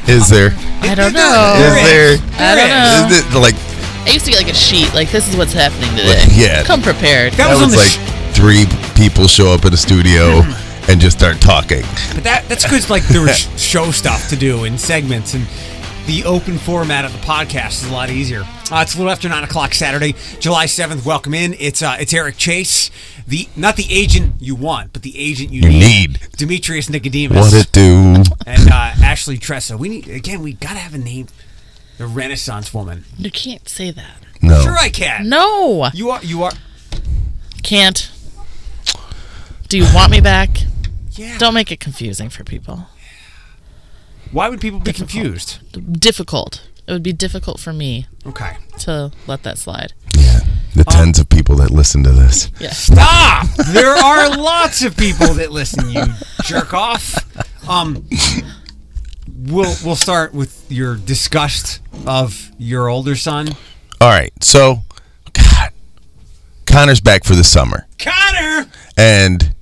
Is there? I don't know. Is there? I don't know. Is it like? I used to get like a sheet, like this is what's happening today. Yeah. Come prepared. That was like 3 people show up in the studio and just start talking. But that's because like there was show stuff to do in segments, and the open format of the podcast is a lot easier. It's a little after 9 o'clock Saturday, July 7th. Welcome in. It's Eric Chase, not the agent you want, but the agent you need. Demetrius Nicodemus. What it do? And Ashley Tressa. We gotta have a name. The Renaissance woman. You can't say that. No. Sure I can. No. You are. Can't. Do you want me back? Yeah. Don't make it confusing for people. Why would people be confused? Difficult. It would be difficult for me. Okay. To let that slide. Yeah. The tens of people that listen to this. Yeah. Stop! There are lots of people that listen, you jerk off. We'll start with your disgust of your older son. All right. So, God, Connor's back for the summer. Connor! And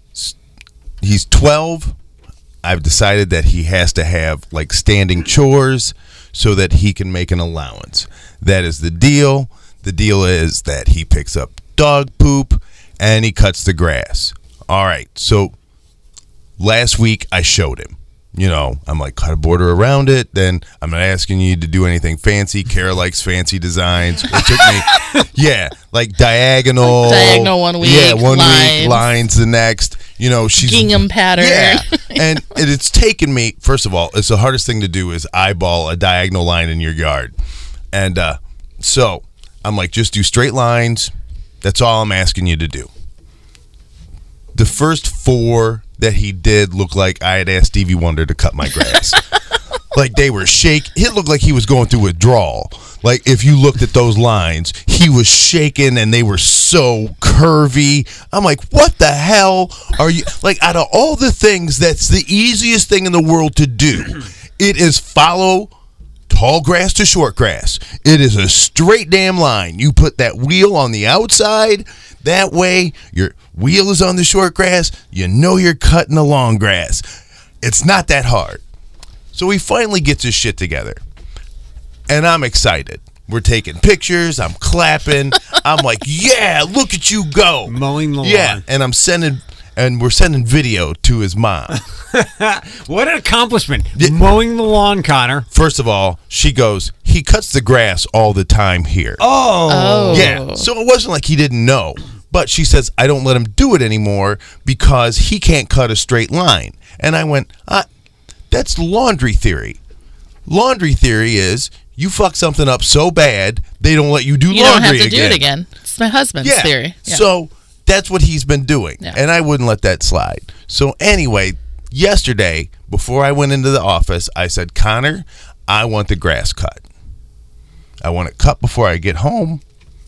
he's 12. I've decided that he has to have like standing chores so that he can make an allowance. That is the deal. The deal is that he picks up dog poop and he cuts the grass. All right. So last week I showed him. I'm like, cut a border around it. Then I'm not asking you to do anything fancy. Kara likes fancy designs. It took me, like diagonal. Diagonal 1 week. Yeah, 1 lines. week, lines the next. She's gingham pattern. Yeah, and it's taken me. First of all, it's the hardest thing to do is eyeball a diagonal line in your yard, and so I'm like, just do straight lines. That's all I'm asking you to do. The first 4 that he did look like I had asked Stevie Wonder to cut my grass. Like they were it looked like he was going through withdrawal. Like if you looked at those lines, he was shaking and they were so curvy. I'm like, what the hell are you? Like out of all the things, that's the easiest thing in the world to do. It is follow tall grass to short grass. It is a straight damn line. You put that wheel on the outside. That way, your wheel is on the short grass. You're cutting the long grass. It's not that hard. So he finally gets his shit together. And I'm excited. We're taking pictures. I'm clapping. I'm like, yeah, look at you go. Mowing the lawn. Yeah, and we're sending video to his mom. What an accomplishment. Mowing the lawn, Connor. First of all, she goes, he cuts the grass all the time here. Oh. Yeah. So it wasn't like he didn't know. But she says, I don't let him do it anymore because he can't cut a straight line. And I went, that's laundry theory. Laundry theory is you fuck something up so bad, they don't let you do laundry again. You don't have to do it again. It's my husband's theory. Yeah. So that's what he's been doing. Yeah. And I wouldn't let that slide. So anyway, yesterday, before I went into the office, I said, Connor, I want the grass cut. I want it cut before I get home.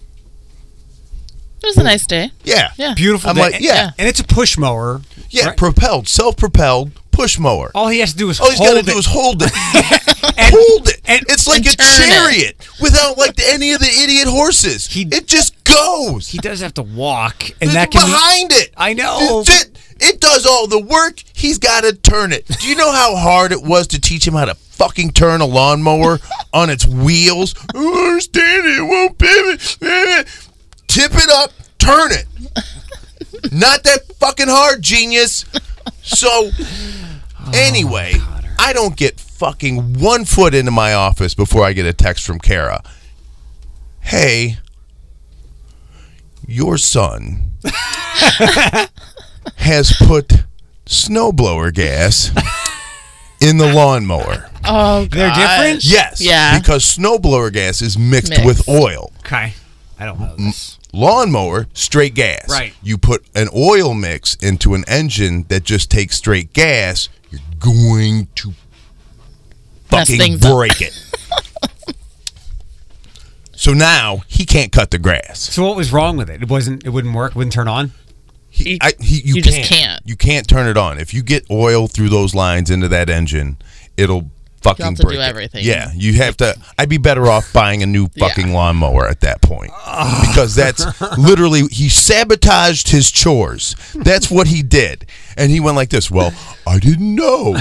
It was a nice day. Yeah. Beautiful I'm day. like, yeah. And it's a push mower. Yeah, right? self-propelled push mower. All he has to do is All he's got to do is hold it. Hold it. And it's like a chariot without like any of the idiot horses. It just goes. He does have to walk. And It's that can behind it. I know. It does all the work. He's got to turn it. Do you know how hard it was to teach him how to fucking turn a lawnmower on its wheels? I don't understand it. It won't pivot. Tip it up. Turn it. Not that fucking hard, genius. So, anyway, I don't get fucking 1 foot into my office before I get a text from Kara. Hey, your son has put snowblower gas in the lawnmower. Oh, God. They're different? Yes. Yeah. Because snowblower gas is mixed with oil. Okay. I don't know this. Lawnmower, straight gas. Right. You put an oil mix into an engine that just takes straight gas, you're going to fucking break it. So now he can't cut the grass. So what was wrong with it? It wouldn't work, wouldn't turn on? You just can't. You can't turn it on. If you get oil through those lines into that engine, it'll fucking have to break do it. everything. Yeah, you have to. I'd be better off buying a new fucking lawnmower at that point because that's literally he sabotaged his chores. That's what he did. And he went like this. Well, I didn't know.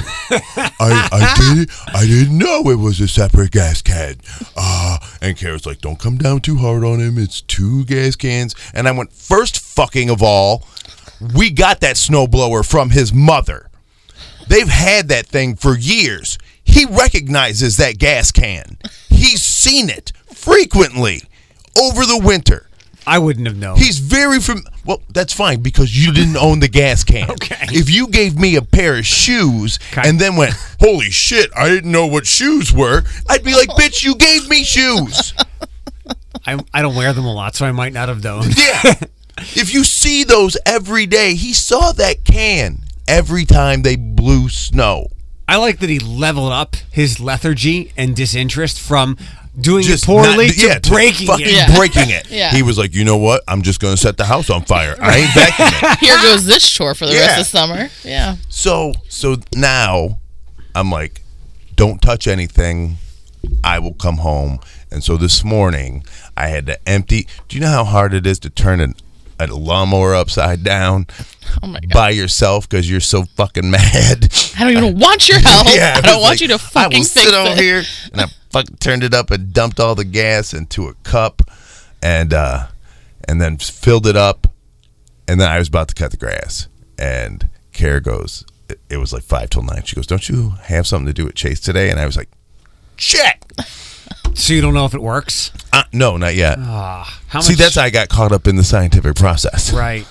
I didn't know it was a separate gas can. And Kara's like, don't come down too hard on him. It's 2 gas cans. And I went, first fucking of all, we got that snowblower from his mother. They've had that thing for years. He recognizes that gas can. He's seen it frequently over the winter. I wouldn't have known. He's very well, that's fine because you didn't own the gas can. Okay. If you gave me a pair of shoes and then went, holy shit, I didn't know what shoes were, I'd be like, bitch, you gave me shoes. I don't wear them a lot, so I might not have known. Yeah. If you see those every day, he saw that can every time they blew snow. I like that he leveled up his lethargy and disinterest from doing it poorly to breaking it. Breaking it. Yeah. He was like, you know what? I'm just going to set the house on fire. I ain't vacuuming it. Here goes this chore for the rest of summer. Yeah. So now I'm like, don't touch anything. I will come home. And so this morning I had to empty. Do you know how hard it is to turn a lawnmower upside down? Oh my God. By yourself because you're so fucking mad. I don't even want your help. I don't want you to fucking I will fix sit over it. here and I fucking turned it up and dumped all the gas into a cup and then filled it up and then I was about to cut the grass and Kara goes, it was like 5 till 9. She goes, don't you have something to do with Chase today? And I was like, shit. So you don't know if it works? No, not yet. How much? See, that's how I got caught up in the scientific process. Right.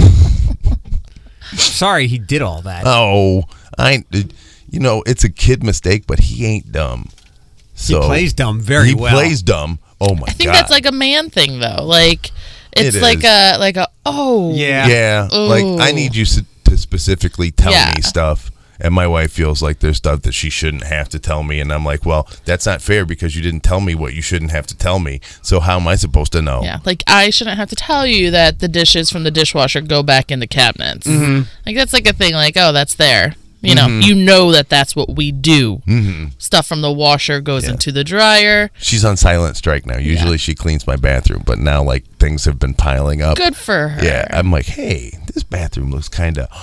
Sorry, he did all that. Oh, it's a kid mistake, but he ain't dumb. So he plays dumb very well. He plays dumb. Oh my God. I think that's like a man thing though. Like it's It like is. a oh Yeah. Like I need you to specifically tell me stuff. And my wife feels like there's stuff that she shouldn't have to tell me. And I'm like, well, that's not fair because you didn't tell me what you shouldn't have to tell me. So how am I supposed to know? Yeah, like I shouldn't have to tell you that the dishes from the dishwasher go back in the cabinets. Mm-hmm. Like that's like a thing like, oh, that's there. You know that's what we do. Mm-hmm. Stuff from the washer goes into the dryer. She's on silent strike now. Usually she cleans my bathroom, but now like things have been piling up. Good for her. Yeah, I'm like, hey, this bathroom looks kind of,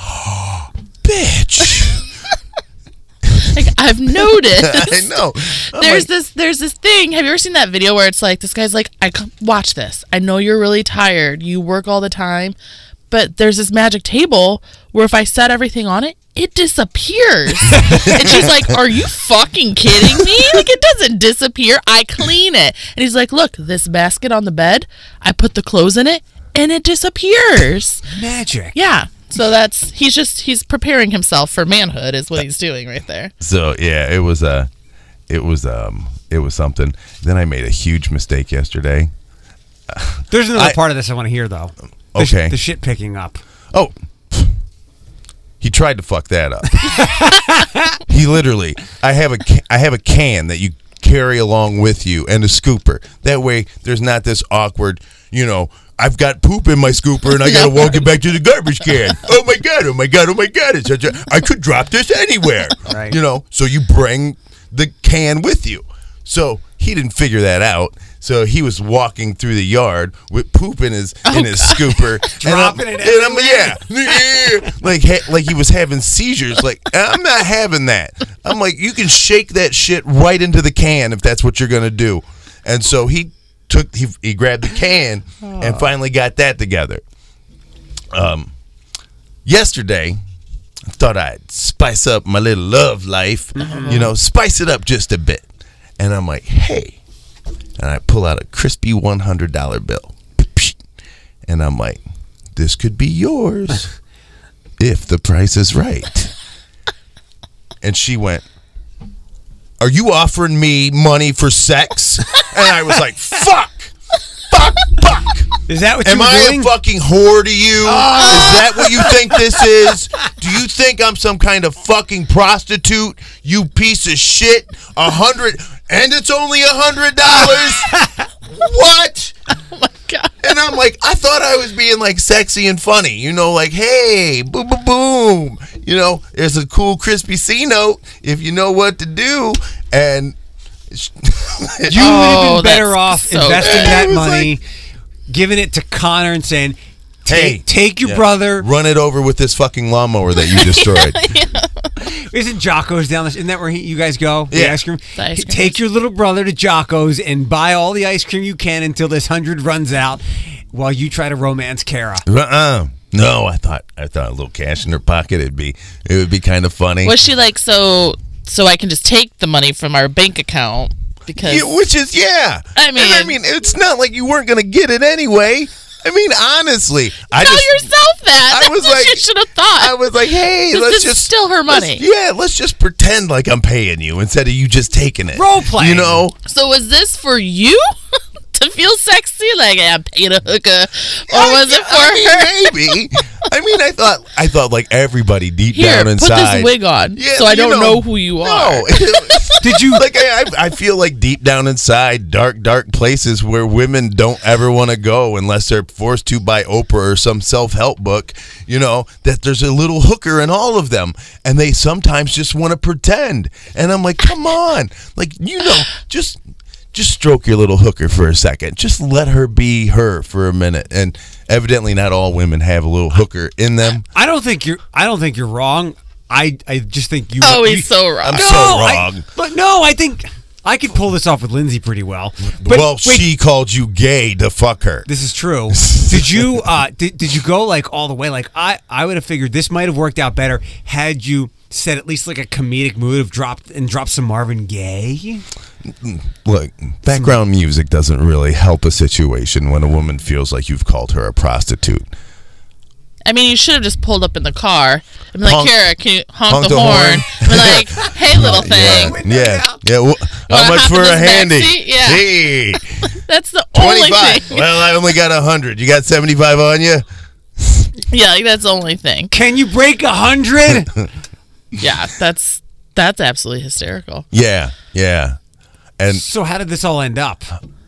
bitch. Like I've noticed. I know. There's this thing. Have you ever seen that video where it's like this guy's like, watch this. I know you're really tired. You work all the time, but there's this magic table where if I set everything on it, it disappears. And she's like, are you fucking kidding me? Like it doesn't disappear. I clean it. And he's like, look, this basket on the bed, I put the clothes in it and it disappears. Magic. Yeah. So he's preparing himself for manhood is what he's doing right there. So yeah, it was something. Then I made a huge mistake yesterday. There's another part of this I want to hear though. The shit picking up. Oh, he tried to fuck that up. He literally, I have a can that you carry along with you and a scooper. That way, there's not this awkward, I've got poop in my scooper and I gotta walk it back to the garbage can. Oh my god! I could drop this anywhere. Right. So you bring the can with you. So he didn't figure that out. So he was walking through the yard with poop in his scooper, dropping it everywhere. like he was having seizures. Like I'm not having that. I'm like, you can shake that shit right into the can if that's what you're gonna do. And so he grabbed the can and finally got that together. Yesterday, I thought I'd spice up my little love life, spice it up just a bit. And I'm like, hey. And I pull out a crispy $100 bill. And I'm like, this could be yours if the price is right. And she went, are you offering me money for sex? And I was like, fuck. Is that what you were doing? Am I a fucking whore to you? Is that what you think this is? Do you think I'm some kind of fucking prostitute? You piece of shit. 100, and it's only $100. What? Oh my God. And I'm like, I thought I was being like sexy and funny, like, hey, boom, boom, boom. There's a cool crispy C note if you know what to do. And you would have been better off investing that money, giving it to Connor and saying, Hey, take your brother. Run it over with this fucking lawnmower that you destroyed. Isn't Jocko's down the? Isn't that where you guys go? The Yeah. ice cream. The ice cream Take place. your little brother to Jocko's and buy all the ice cream you can until this 100 runs out, while you try to romance Kara. No, I thought a little cash in her pocket. It would be kind of funny. Was she like, so I can just take the money from our bank account because Yeah, which is I mean- it's not like you weren't going to get it anyway. I mean, honestly, tell yourself that. I was That's what like- you should have thought. I was like, hey, 'Cause let's this is just still her money. let's just pretend like I'm paying you instead of you just taking it. Role playing. You know? So was this for you to feel sexy? Like, hey, I'm paying a hooker, or was it for her? Maybe. I mean, I thought like everybody deep Here, down put inside. this wig on, Yeah, so I you don't know who you are. No. Did you? Like I feel like deep down inside, dark places where women don't ever want to go unless they're forced to by Oprah or some self-help book. You know that there's a little hooker in all of them, and they sometimes just want to pretend. And I'm like, come on, like just stroke your little hooker for a second. Just let her be her for a minute. And evidently, not all women have a little hooker in them. I don't think you're wrong. I just think you. Oh, he's so wrong. I'm so wrong. But no, I think I could pull this off with Lindsay pretty well. But Well, wait, she called you gay to fuck her. This is true. Did you did you go like all the way? Like I would have figured this might have worked out better had you said at least like a comedic mood of dropped some Marvin Gaye. Look, background music doesn't really help a situation when a woman feels like you've called her a prostitute. I mean, you should have just pulled up in the car and be like, Honk- Kara, can you honk honk the the horn? horn. Be like, hey, little thing. Yeah. How Wanna much hop in for a this back handy? seat? Yeah. Hey, That's the only 25. thing. Well, I only got 100. You got 75 on you? Yeah, like, that's the only thing. Can you break 100? Yeah, that's absolutely hysterical. Yeah. And So how did this all end up?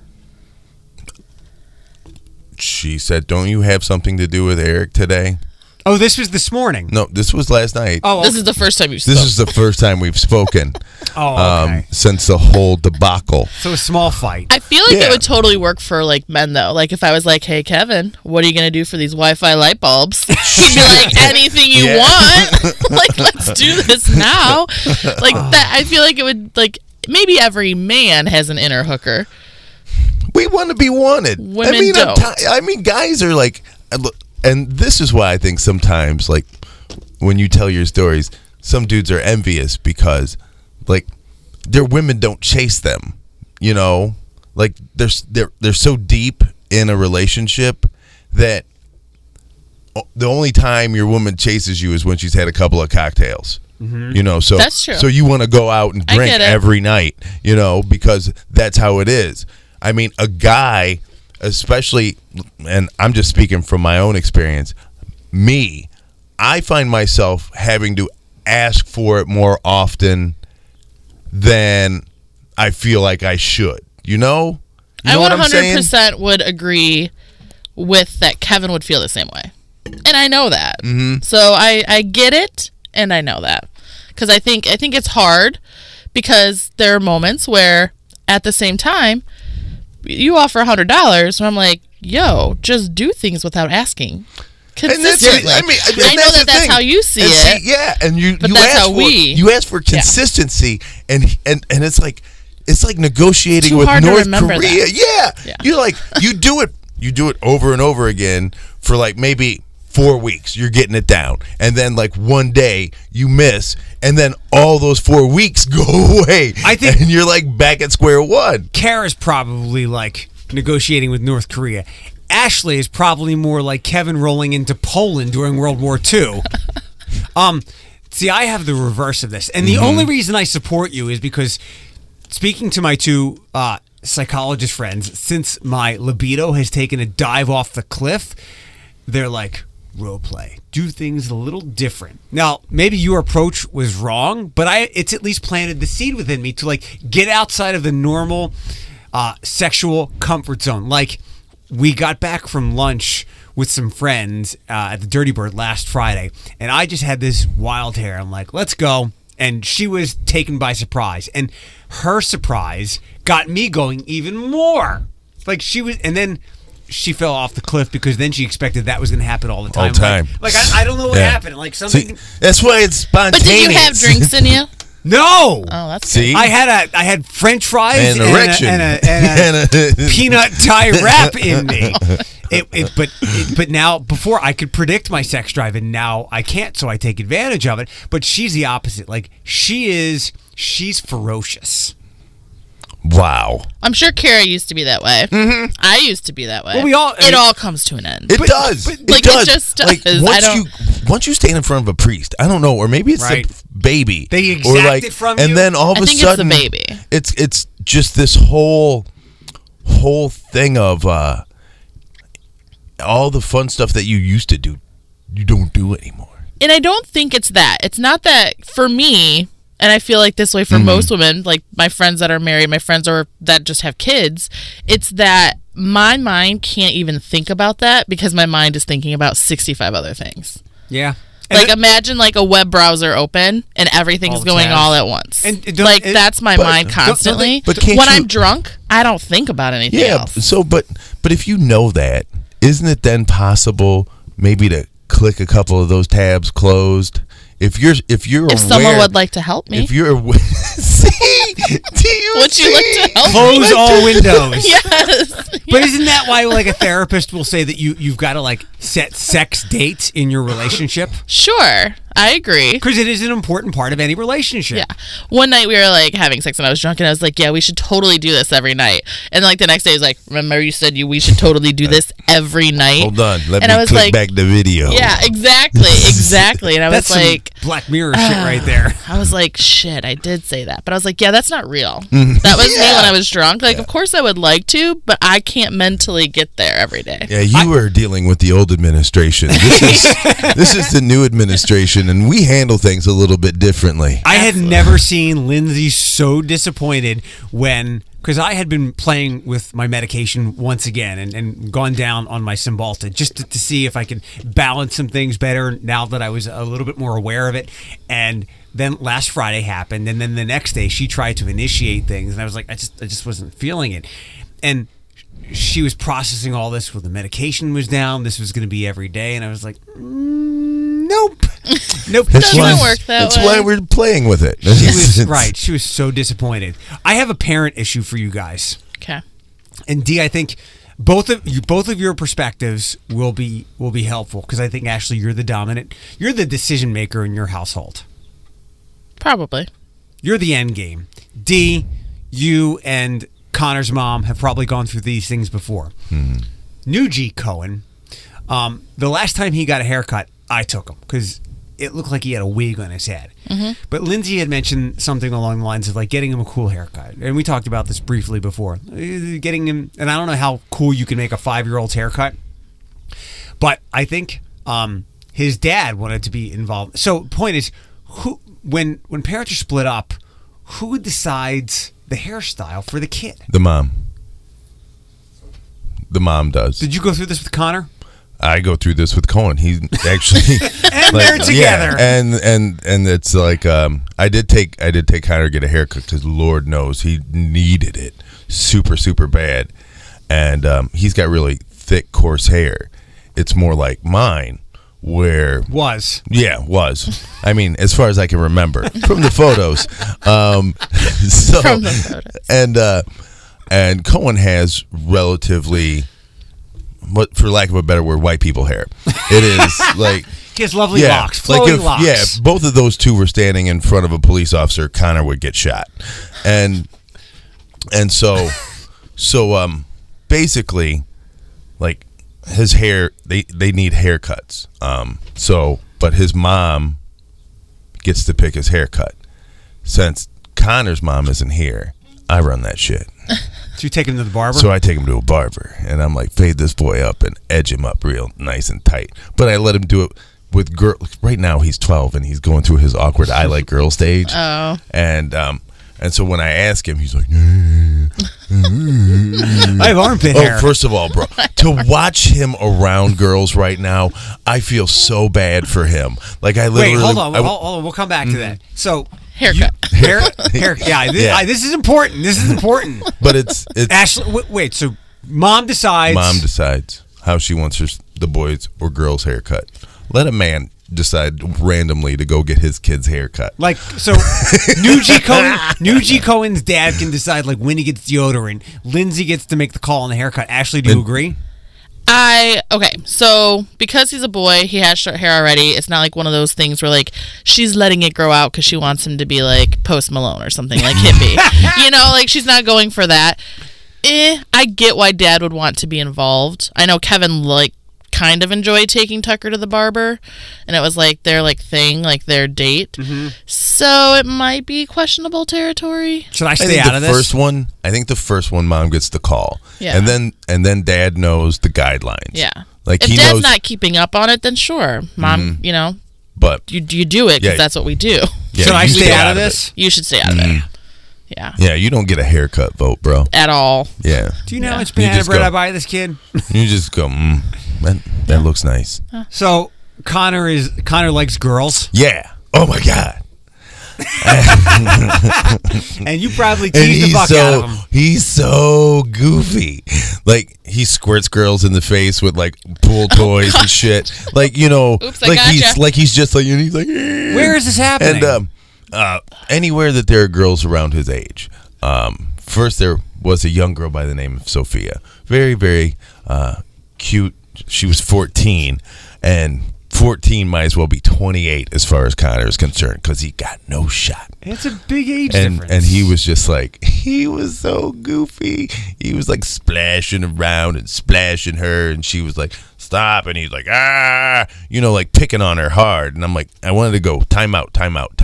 she said, "Don't you have something to do with Eric today?" Oh, this was this morning. No, this was last night. Oh, This is the first time you spoke. This is the first time we've spoken okay. since the whole debacle. So a small fight. I feel like Yeah. it would totally work for like men though. Like if I was like, "Hey Kevin, what are you gonna do for these Wi-Fi light bulbs?" He'd be like, "Anything you Yeah. want. Like let's do this now." Like that. I feel like it would like maybe every man has an inner hooker. We want to be wanted. Women don't. I mean, guys are like, and this is why I think sometimes, like, when you tell your stories, some dudes are envious because, like, their women don't chase them. You know, like they're so deep in a relationship that the only time your woman chases you is when she's had a couple of cocktails. You know, so That's true. So you want to go out and I drink get it. every night, you know, because that's how it is. I mean, a guy, especially, and I'm just speaking from my own experience, I find myself having to ask for it more often than I feel like I should. You know? You know I what I'm saying? 100% would agree with that. Kevin would feel the same way, and I know that. Mm-hmm. So I get it, and I know that because I think it's hard because there are moments where at the same time you offer $100, and I'm like, yo, just do things without asking. Consistently. I know that's thing. how you see And it. yeah, and you that's ask how for we- ask for consistency, and it's like negotiating Too with hard to North remember Korea. that. Yeah, Yeah. you do it over and over again for like maybe 4 weeks. You're getting it down, and then like one day you miss, and then all those 4 weeks go away. I think- and you're like back at square one. Kara's probably like negotiating with North Korea. Ashley is probably more like Kevin rolling into Poland during World War II. See, I have the reverse of this. And the only reason I support you is because speaking to my two psychologist friends, since my libido has taken a dive off the cliff, they're like, role play. Do things a little different. Now, maybe your approach was wrong, but it's at least planted the seed within me to like get outside of the normal sexual comfort zone. Like, we got back from lunch with some friends at the Dirty Bird last Friday, and I just had this wild hair. I'm like, let's go. And she was taken by surprise. And her surprise got me going even more. Like she was, and then she fell off the cliff because then she expected that was going to happen all the time. All the time. Like I don't know what happened. Like something. See, that's why it's spontaneous. But did you have drinks in you? No. Oh, that's See? good. I had French fries And erection. and a peanut tie wrap in me. But now, before I could predict my sex drive, and now I can't, so I take advantage of it. But she's the opposite. Like she's ferocious. Wow. I'm sure Kara used to be that way. Mm-hmm. I used to be that way. Well, it all comes to an end. It does. It it just does. Like once you stand in front of a priest, I don't know, or maybe it's Right. the baby. They or exact like, it from and you? then all of I a think sudden, it's the baby. It's just this whole thing of all the fun stuff that you used to do, you don't do anymore. And I don't think it's that. It's not that for me, and I feel like this way for Mm-hmm. most women, like my friends that are married, my friends that just have kids, it's that my mind can't even think about that because my mind is thinking about 65 other things. Yeah. Like imagine like a web browser open and everything's All going tabs. all at once. And like that's my mind constantly. but can't when you- I'm drunk, I don't think about anything Yeah. else. So, but if you know that, isn't it then possible maybe to click a couple of those tabs closed? If If someone would like to help me, if you're see, do you would you like to help me? Close all windows. Yes. But isn't that why, like, a therapist will say that you've got to like set sex dates in your relationship? Sure. I agree. Because it is an important part of any relationship. Yeah. One night we were like having sex and I was drunk and I was like, yeah, we should totally do this every night. And like the next day he's like, remember you said we should totally do this every night? Hold on, let And I me was click like, back the video. Yeah, exactly. And I That's was like, some Black Mirror shit right there. I was like, shit, I did say that. But I was like, yeah, that's not real. That was me when I was drunk. Like, of course I would like to, but I can't mentally get there every day. Yeah, you were dealing with the old administration. This is the new administration, and we handle things a little bit differently. I had never seen Lindsay so disappointed because I had been playing with my medication once again and gone down on my Cymbalta just to see if I could balance some things better now that I was a little bit more aware of it. And then last Friday happened, and then the next day she tried to initiate things, and I was like, I just wasn't feeling it. And she was processing all this where the medication was down. This was going to be every day, and I was like, nope. Doesn't work that That's way. why we're playing with it. She was right. She was so disappointed. I have a parent issue for you guys. Okay. And Dee, I think both of your perspectives will be helpful because I think Ashley, you're the decision maker in your household. Probably. You're the end game. Dee, you and Connor's mom have probably gone through these things before. Nugie Cohen, the last time he got a haircut, I took him because it looked like he had a wig on his head. But Lindsay had mentioned something along the lines of like getting him a cool haircut. And we talked about this briefly before. Getting him, and I don't know how cool you can make a 5-year-old's haircut, but I think his dad wanted to be involved. So point is, when parents are split up, who decides the hairstyle for the kid? The mom. The mom does. Did you go through this with Connor? I go through this with Cohen. He's actually And they're together. Yeah, and it's like I did take Connor to get a haircut because Lord knows he needed it super bad, and he's got really thick coarse hair. It's more like mine. Was. I mean, as far as I can remember from the photos. So, From the photos. And Cohen has relatively, what for lack of a better word, white people hair. It is like He has lovely locks, flowing locks. Yeah, if both of those two were standing in front of a police officer, Connor would get shot. And so basically, like his hair, they need haircuts. But his mom gets to pick his haircut. Since Connor's mom isn't here, I run that shit. So you take him to the barber? So I take him to a barber, and I'm like, fade this boy up and edge him up real nice and tight. But I let him do it with girl. Right now he's 12 and he's going through his awkward I like girl stage. Oh. And so when I ask him, he's like, I have armpit hair. oh, first of all, bro, to watch him around girls right now, I feel so bad for him. Like I literally. Wait, hold on. We'll come back to that. So Haircut. Hair. Yeah. This is important. This is important. But it's Ashley, wait. So Mom decides. Mom decides how she wants the boys or girls' haircut. Let a man decide randomly to go get his kid's haircut. Like, so New G Cohen's dad can decide like when he gets deodorant. Lindsay gets to make the call on the haircut. Ashley, do you agree? Okay, so because he's a boy, he has short hair already. It's not like one of those things where like she's letting it grow out because she wants him to be like Post Malone or something, like hippie. Like she's not going for that. I get why Dad would want to be involved. I know Kevin like kind of enjoyed taking Tucker to the barber, and it was like their like thing, like their date. Mm-hmm. So it might be questionable territory. Should I stay out of this? I think the first one, Mom gets the call, yeah, and then Dad knows the guidelines. Yeah, like if he Dad's knows, not keeping up on it, then sure, Mom, but you do it because that's what we do. Yeah, should I stay out of this? You should stay out of it. Yeah. Yeah, you don't get a haircut vote, bro. At all. Yeah. Do you know how much banana bread I buy this kid? You just go, that looks nice. So Connor likes girls. Yeah. Oh my God. And you probably tease the fuck out of him. He's so goofy. Like he squirts girls in the face with like pool toys and shit. Like, Oops, like he's just like, he's like, where is this happening? And anywhere that there are girls around his age. First, there was a young girl by the name of Sophia. Very, very cute. She was 14, and 14 might as well be 28 as far as Connor is concerned because he got no shot. It's a big age difference. And he was just like, he was so goofy. He was like splashing around and splashing her, and she was like, stop, and he's like, like picking on her hard. And I'm like, I wanted to go, time out.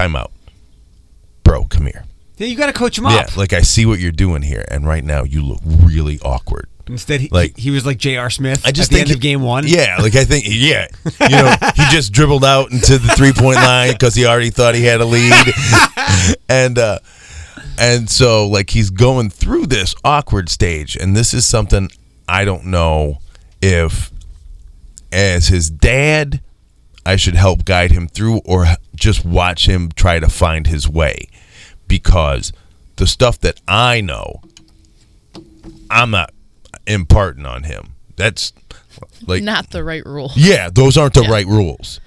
Bro, come here. Yeah, you got to coach him up. Yeah, like I see what you're doing here, and right now you look really awkward. Instead, he was like J.R. Smith at the end of game one. Yeah, like I think, he just dribbled out into the 3-point line because he already thought he had a lead. And so, like, he's going through this awkward stage, and this is something I don't know if, as his dad, I should help guide him through or just watch him try to find his way. Because the stuff that I know, I'm not imparting on him. That's like not the right rule. Yeah, those aren't the right rules.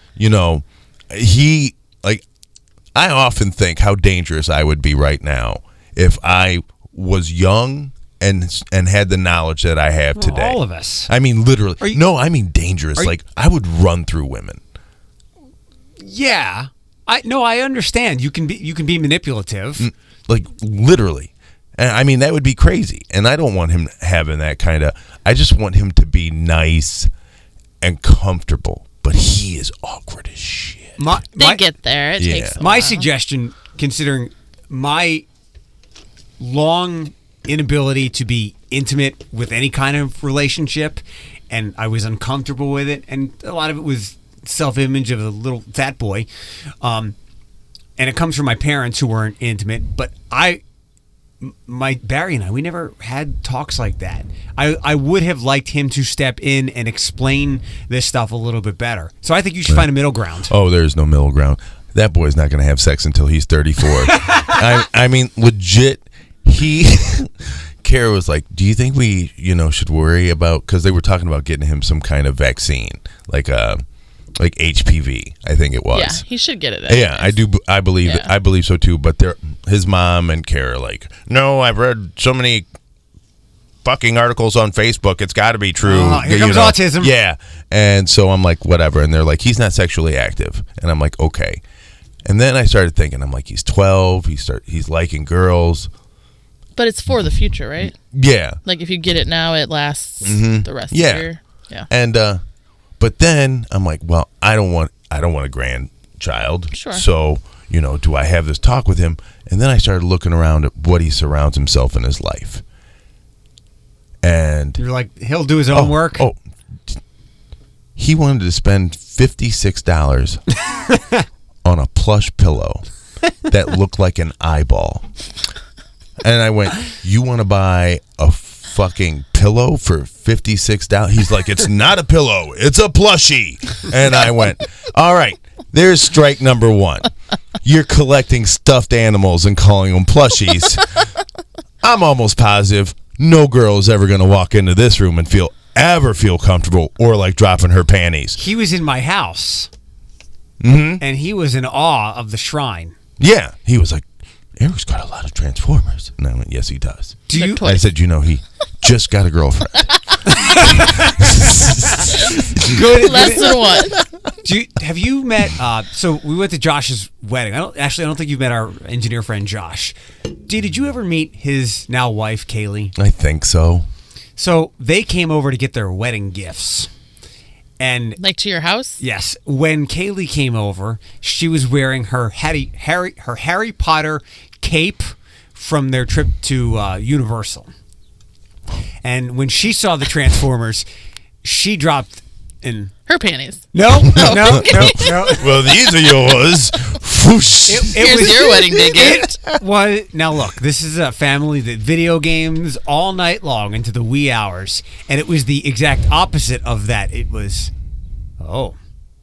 I often think how dangerous I would be right now if I was young and had the knowledge that I have today. All of us. I mean, literally. I mean dangerous. Like I would run through women. Yeah. I understand. You can be manipulative. Like literally. And I mean, that would be crazy. And I don't want him having that kind of, I just want him to be nice and comfortable. But he is awkward as shit. They get there. It takes a while. My suggestion, considering my long inability to be intimate with any kind of relationship, and I was uncomfortable with it, and a lot of it was self-image of a little fat boy, and it comes from my parents who weren't intimate, but Barry and I, we never had talks like that. I would have liked him to step in and explain this stuff a little bit better. So I think you should find a middle ground. Oh, there's no middle ground. That boy's not going to have sex until he's 34. I mean, legit, Kara was like, do you think we, should worry about, because they were talking about getting him some kind of vaccine, like HPV, I think it was. Yeah, he should get it. Yeah, I do. I believe so too. But his mom and Kara like, no, I've read so many fucking articles on Facebook. It's got to be true. Here comes autism. Yeah, and so I'm like, whatever. And they're like, he's not sexually active. And I'm like, okay. And then I started thinking, I'm like, he's 12. He's liking girls. But it's for the future, right? Yeah. Like if you get it now, it lasts the rest of the year. Yeah. And but then I'm like, well, I don't want a grandchild. Sure. So, do I have this talk with him? And then I started looking around at what he surrounds himself in his life. And you're like, he'll do his own work? Oh, he wanted to spend $56 on a plush pillow that looked like an eyeball. And I went, you want to buy a fucking pillow for $56? He's like, it's not a pillow, it's a plushie. And I went, all right, there's strike number one. You're collecting stuffed animals and calling them plushies. I'm almost positive no girl is ever going to walk into this room and feel comfortable or like dropping her panties. He was in my house, Mm-hmm. and he was in awe of the shrine. Yeah. He was like, Eric's got a lot of Transformers. And I went, yes, he does. Do you? Toys. I said, he just got a girlfriend. Good. Lesson one. Have you met? So we went to Josh's wedding. I don't think you've met our engineer friend Josh. Did you ever meet his now wife Kaylee? I think so. So they came over to get their wedding gifts, and Like to your house? yes, when Kaylee came over, she was wearing her Harry Potter cape from their trip to Universal. And when she saw the Transformers, she dropped in. Her panties. No. Well, these are yours. Whoosh. Here's your wedding day gift. Now look, this is a family that video games all night long into the wee hours, and it was the exact opposite of that. It was, oh,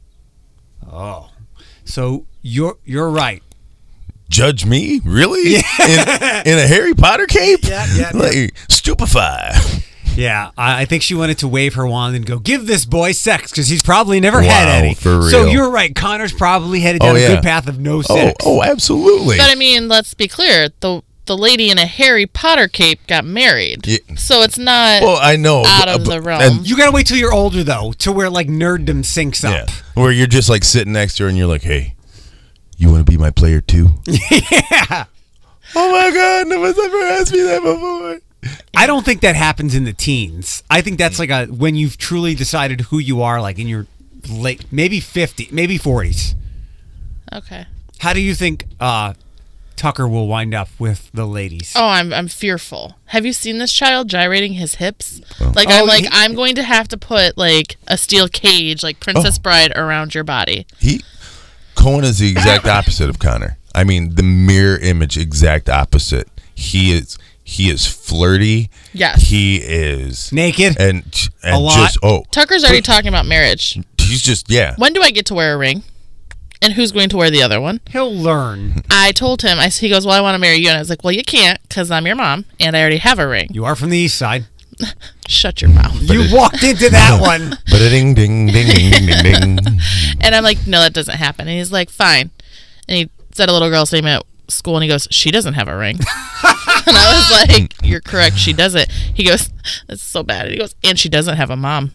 so you're right. Judge me? Really? In a Harry Potter cape? Yeah. Like, stupefy. Yeah, I think she wanted to wave her wand and go, give this boy sex, because he's probably never Wow, had any. for real. So you're right. Connor's probably headed down a good path of no sex. Oh, absolutely. But I mean, let's be clear. The lady in a Harry Potter cape got married. Yeah. So it's not Well, I know. out of the realm. and- You gotta wait till you're older, though, to where, like, nerddom syncs yeah. up. Where you're just like sitting next to her and you're like, hey, you want to be my player too? Yeah. Oh my God, no one's ever asked me that before. I don't think that happens in the teens. I think that's like when you've truly decided who you are, like in your late, maybe 50, maybe 40s. Okay. How do you think Tucker will wind up with the ladies? Oh, I'm fearful. Have you seen this child gyrating his hips? Like Oh, I'm going to have to put like a steel cage, like Princess Bride, around your body. Cohen is the exact opposite of Connor. I mean, the mirror image, exact opposite. He is flirty. Yes. He is Naked? and A lot? just Tucker's already talking about marriage. he's just When do I get to wear a ring? And who's going to wear the other one? He'll learn. I told him, he goes, well, I want to marry you. And I was like, well, you can't because I'm your mom and I already have a ring. You are from the east side. Shut your mouth. You walked into that one. But a ding ding ding ding ding ding. And I'm like, no, that doesn't happen. And he's like, fine. And he said a little girl's name at school and he goes, she doesn't have a ring. And I was like, you're correct, she doesn't. He goes, that's so bad. And he goes, and she doesn't have a mom.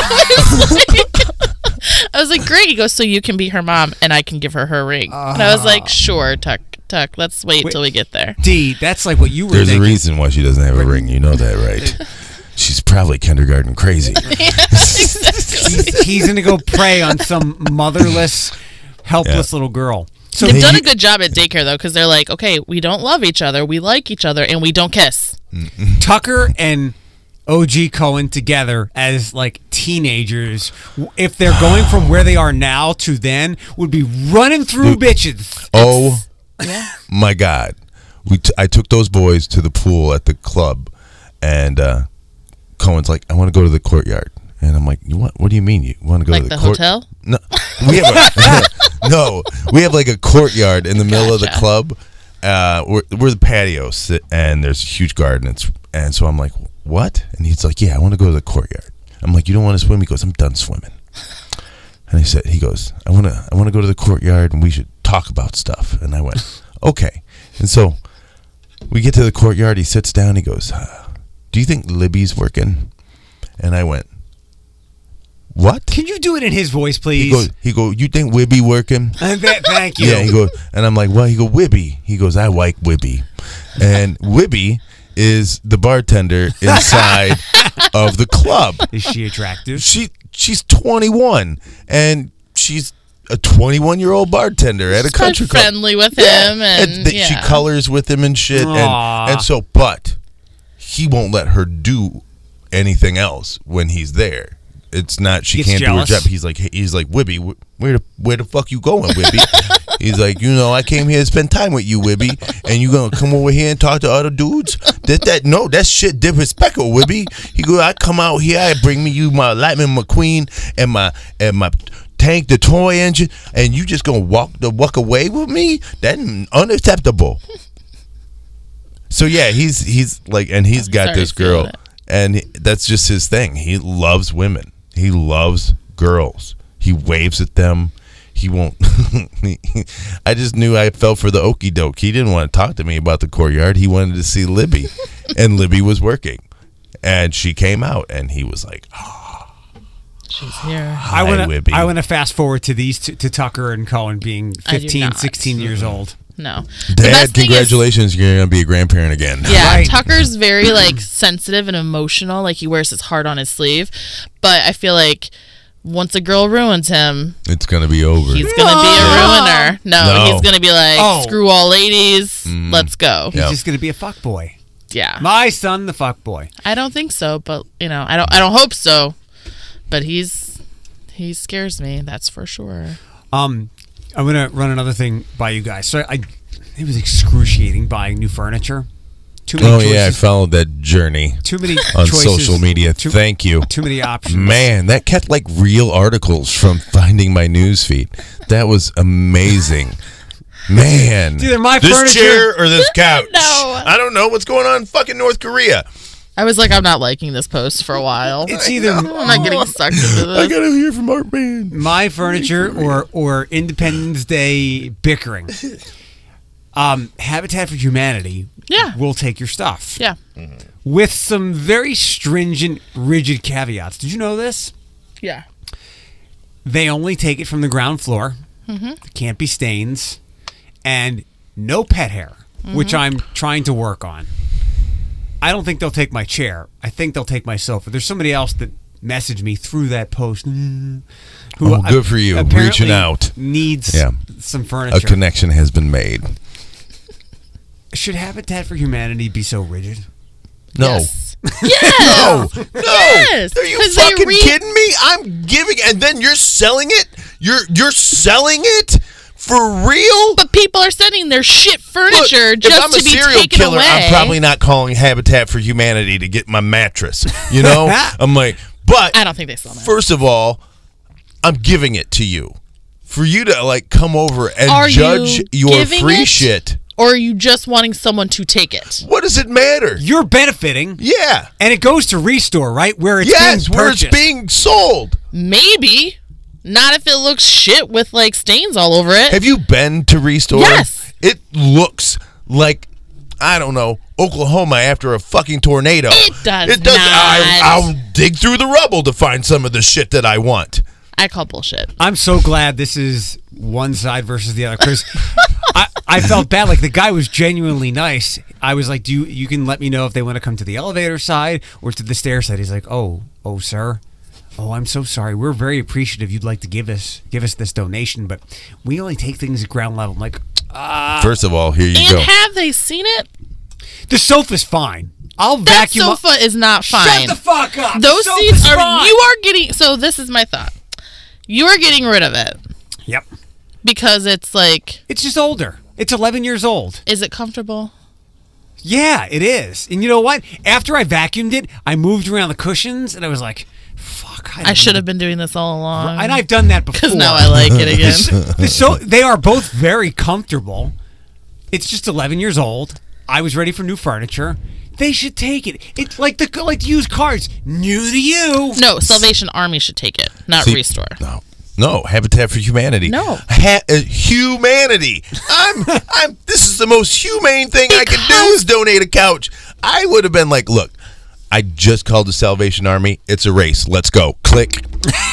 I was like, great. He goes, so you can be her mom and I can give her her ring. And I was like, sure, Tuck, let's wait till we get there. D, that's like what you were There's thinking. a reason why she doesn't have a ring. You know that, right? She's probably kindergarten crazy. He's going to go prey on some motherless, helpless little girl. So They've done a good job at daycare, though, because they're like, okay, we don't love each other, we like each other, and we don't kiss. Tucker and OG Cohen together as like teenagers, if they're going from where they are now to then, would be running through bitches. Oh Yeah. my God. I took those boys to the pool at the club, and Cohen's like, I want to go to the courtyard. And I'm like, what do you mean you want to go Like to the the court? hotel? No, we have no. We have like a courtyard in the middle of the Gotcha. club. We're the patio, and there's a huge garden. And so I'm like, what? And he's like, yeah, I want to go to the courtyard. I'm like, you don't want to swim? He goes, I'm done swimming. And he goes, I want to go to the courtyard, and we should talk about stuff. And I went, okay. And so we get to the courtyard. He sits down. He goes, do you think Libby's working? And I went, what? Can you do it in his voice, please? He goes, you think Wibby working? Thank you. Yeah, he goes, and I'm like, well, he goes, Wibby. He goes, I like Wibby. And Wibby is the bartender inside of the club. Is she attractive? She's 21, and she's a 21-year-old bartender at a country club. Friendly with him, and she colors with him and shit, Aw. and so, but he won't let her do anything else when he's there. It's not she Gets can't jealous. do her job. He's like Wibby, where the fuck you going, Wibby? He's like, I came here to spend time with you, Wibby, and you gonna come over here and talk to other dudes? That's shit disrespectful, Wibby. He go, I come out here, I bring you my Lightning McQueen and my tank, the toy engine, and you just gonna walk away with me? That's unacceptable. So yeah, he's like, and he's got already this girl, feeling it. and that's just his thing. He loves women. He loves girls. He waves at them. He won't. I just knew I fell for the okie doke. He didn't want to talk to me about the courtyard. He wanted to see Libby, and Libby was working, and she came out, and he was like, She's here. I Libby. want to fast forward to these to Tucker and Cohen being I do 15, not. 16 years old. No. The Dad, best thing is- congratulations, you're going to be a grandparent again. Yeah, Right. Tucker's very like sensitive and emotional. Like he wears his heart on his sleeve. But I feel like once a girl ruins him, It's going to be over. he's gonna be a ruiner. No, No. he's gonna be like, Oh. screw all ladies, let's go. He's Yeah. just going to be a fuckboy. Yeah, My son, the fuckboy. I don't think so, but I don't hope so. But he scares me. That's for sure. I'm gonna run another thing by you guys. So it was excruciating buying new furniture. Too many choices. I followed that journey Too many on choices, social media. Thank you. Too many options. Man, that kept like real articles from finding my news feed. That was amazing. Man. It's either my this furniture- chair or this couch. No. I don't know what's going on in fucking North Korea. I was like, I'm not liking this post for a while. It's either I'm not getting sucked into I this. gotta hear from Art Man. my furniture or Independence Day bickering. Habitat for Humanity Yeah. will take your stuff. Yeah. With some very stringent, rigid caveats. Did you know this? Yeah. They only take it from the ground floor. Mm-hmm. There can't be stains. And no pet hair, which I'm trying to work on. I don't think they'll take my chair. I think they'll take my sofa. There's somebody else that messaged me through that post. Who Oh, good for you. apparently Reaching out. Needs Yeah. some A furniture. connection has been made. Should Habitat for Humanity be so rigid? No. Yes. Yes. No. Yes. Are you 'Cause they fucking kidding me? I'm giving, and then you're selling it? You're selling it? For real? But people are sending their shit Look, furniture if just I'm to a be serial taken killer, away. I'm probably not calling Habitat for Humanity to get my mattress. You know? I'm like, but I don't think they sell that. first of all, I'm giving it to you. For you to like come over and Are judge you your giving free it? shit. Or are you just wanting someone to take it? What does it matter? You're benefiting, Yeah. and it goes to Restore, right? Where it's Yes, being where it's purchased. being sold. Maybe. Not if it looks shit with like stains all over it. Have you been to Restore? Yes. It looks like, I don't know, Oklahoma after a fucking tornado. It does It does. not. I'll dig through the rubble to find some of the shit that I want. I call bullshit. I'm so glad this is one side versus the other, because I felt bad. Like, the guy was genuinely nice. I was like, you can let me know if they want to come to the elevator side or to the stair side. He's like, oh, sir. Oh, I'm so sorry. We're very appreciative. You'd like to give us this donation, but we only take things at ground level. I'm like, First of all, here you And go. have they seen it? the sofa's fine. I'll That vacuum up. sofa is not fine. Shut the fuck up. Those The sofa's seats are. fine. You are getting. So this is my thought. You are getting rid of it Yep. because it's like. It's just older. It's 11 years old. Is it comfortable? Yeah, it is. And you know what? After I vacuumed it, I moved around the cushions, and I was like, fuck. I should have been doing this all along. And I've done that before. Because now I like it again. So they are both very comfortable. It's just 11 years old. I was ready for new furniture. They should take it. It's like the used cars. New to you. No, Salvation Army should take it, not See, Restore. No, Habitat for Humanity. No. Humanity. This is the most humane thing I can do is donate a couch. I would have been like, look, I just called the Salvation Army. It's a race. Let's go. Click.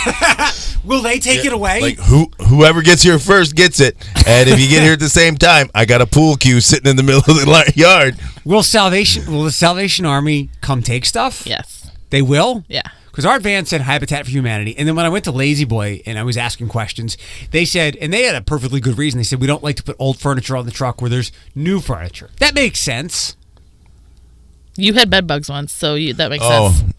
Will they take it away? Like whoever gets here first gets it. And if you get here at the same time, I got a pool cue sitting in the middle of the yard. Will the Salvation Army come take stuff? Yes. They will? Yeah. Because Art Van said Habitat for Humanity. And then when I went to Lazy Boy and I was asking questions, they said, and they had a perfectly good reason, they said, we don't like to put old furniture on the truck where there's new furniture. That makes sense. You had bed bugs once, so that makes Oh. sense.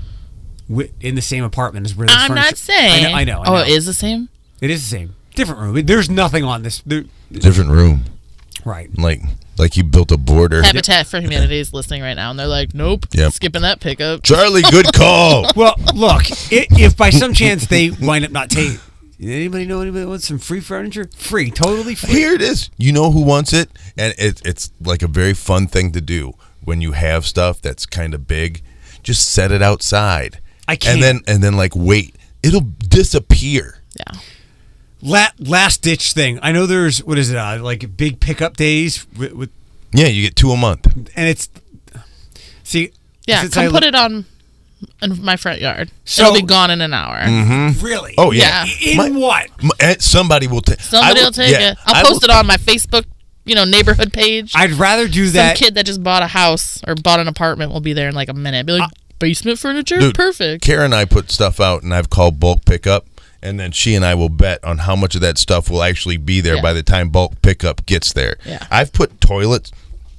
In the same apartment as where there's I'm furniture. not saying. I know. Oh, it is the same? It is the same. Different room. There's nothing on this. Different room. Right. Like you built a border. Habitat for Humanity is listening right now, and they're like, nope, Yep. skipping that pickup. Charlie, good call. Well, look, if by some chance they wind up not Anybody know anybody that wants some free furniture? Free, totally free. Here it is. You know who wants it? And it's like a very fun thing to do when you have stuff that's kind of big. Just set it outside. I can't. And then like wait. It'll disappear. Yeah. Last ditch thing. I know there's what is it? Like big pickup days with Yeah, you get 2 a month. and it's see. Yeah, since come put it on in my front yard. So- It'll be gone in an hour. Really? Oh yeah. Yeah. In what? Somebody will take. Somebody will take it. I'll post it on my Facebook, neighborhood page. I'd rather do Some that. kid that just bought a house or bought an apartment will be there in like a minute. Be like, basement furniture? Dude, Perfect. Kara and I put stuff out, and I've called bulk pickup, and then she and I will bet on how much of that stuff will actually be there Yeah. by the time bulk pickup gets there. Yeah. I've put toilets,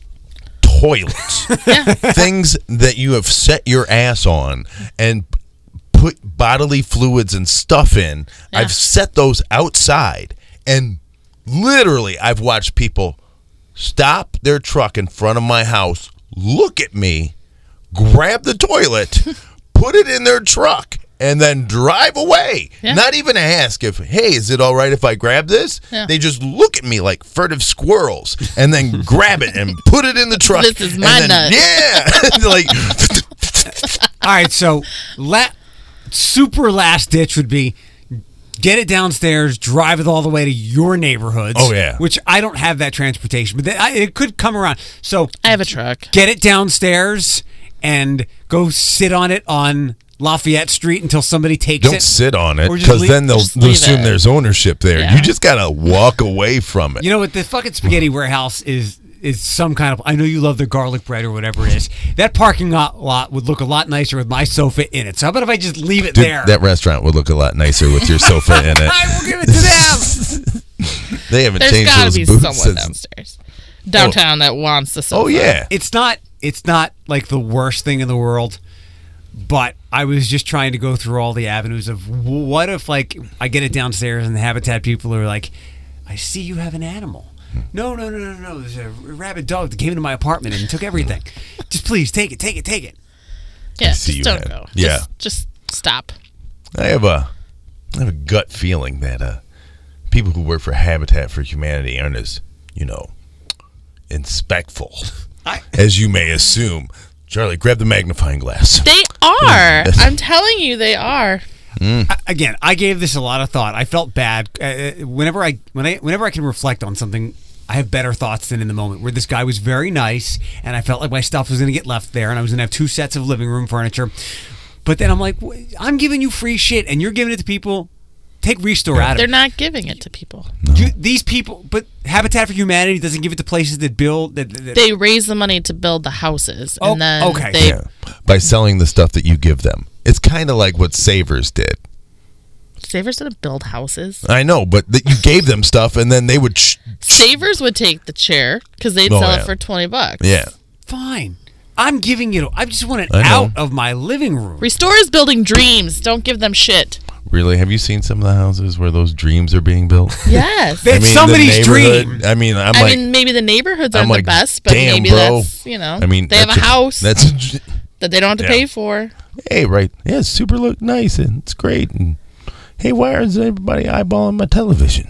things that you have set your ass on and put bodily fluids and stuff in. Yeah. I've set those outside, and literally I've watched people stop their truck in front of my house, look at me, grab the toilet, put it in their truck, and then drive away. Yeah. Not even ask if, hey, is it all right if I grab this? Yeah. They just look at me like furtive squirrels and then grab it and put it in the truck. This is and my then, nut. Yeah. Like, All right, so super last ditch would be get it downstairs, drive it all the way to your neighborhoods. Oh, yeah. Which I don't have that transportation, but it could come around. So I have a truck. get it downstairs and go sit on it on Lafayette Street until somebody takes don't it. sit on it Or just because leave- then they'll just leave assume it. there's ownership there. Yeah. You just got to walk away from it. You know what? The fucking spaghetti warehouse is some kind of. I know you love the garlic bread or whatever it is. That parking lot would look a lot nicer with my sofa in it. So how about if I just leave it Dude, there? that restaurant would look a lot nicer with your sofa in it. I will give it to them. They haven't There's changed got to those be booths someone since. downstairs. Downtown that wants the sofa. Oh yeah. It's not like the worst thing in the world, but I was just trying to go through all the avenues of what if like I get it downstairs and the Habitat people are like, I see you have an animal. No. There's a rabid dog that came into my apartment and took everything. Just please take it. Yeah, see you just don't had- go. yeah. Just stop. I have a gut feeling that people who work for Habitat for Humanity aren't as, inspectful as you may assume. Charlie, grab the magnifying glass. They are. I'm telling you, they are. Again, I gave this a lot of thought. I felt bad whenever I can reflect on something. I have better thoughts than in the moment where this guy was very nice and I felt like my stuff was going to get left there and I was going to have 2 sets of living room furniture. But then I'm like, I'm giving you free shit and you're giving it to people. Take Restore out of They're it. not giving it to people. These people, but Habitat for Humanity doesn't give it to places that build. That They raise the money to build the houses, Oh, and then okay. they Yeah. By selling the stuff that you give them. It's kind of like what Savers did. Savers didn't build houses. I know, but you gave them stuff and then they would... Savers would take the chair because they'd Oh, sell yeah. it for $20. Yeah. fine. I'm giving it. I just want it I know. out of my living room. Restore is building dreams. Don't give them shit. Really? Have you seen some of the houses where those dreams are being built? Yes. That's the somebody's neighborhood- dream. I mean, I'm I like... mean, maybe the neighborhoods I'm aren't like, the best, but damn, maybe bro. that's, I mean, they have a that's house That's... that they don't have to Yeah. pay for. Hey, right. Yeah, it's super look nice and it's great. And hey, why is everybody eyeballing my television?